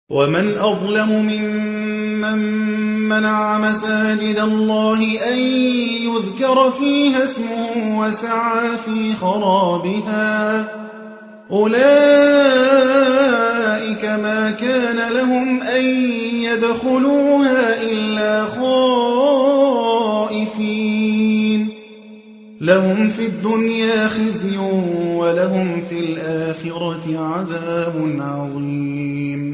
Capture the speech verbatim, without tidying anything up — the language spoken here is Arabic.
ومن أظلم ممن منع مساجد الله أن يذكر فيها اسمه وسعى في خرابها أولئك ما كان لهم أن يدخلوها إلا خائفين لهم في الدنيا خزي ولهم في الآخرة عذاب عظيم